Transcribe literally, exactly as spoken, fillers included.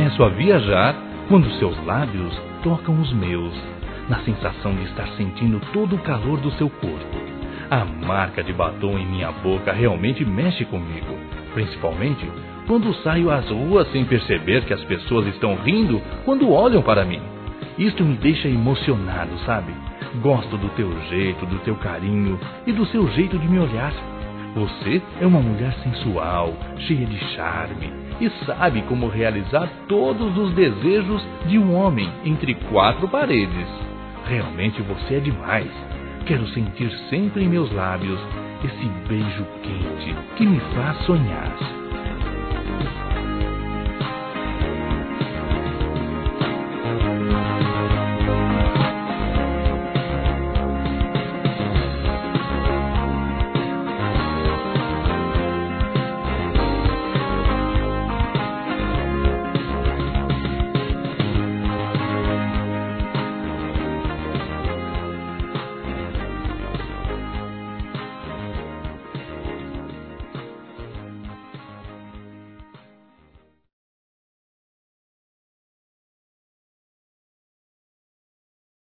começo a viajar quando seus lábios tocam os meus, na sensação de estar sentindo todo o calor do seu corpo. A marca de batom em minha boca realmente mexe comigo, principalmente quando saio às ruas sem perceber que as pessoas estão rindo quando olham para mim. Isto me deixa emocionado, sabe? Gosto do teu jeito, do teu carinho e do seu jeito de me olhar. Você é uma mulher sensual, cheia de charme e sabe como realizar todos os desejos de um homem entre quatro paredes. Realmente você é demais. Quero sentir sempre em meus lábios esse beijo quente que me faz sonhar.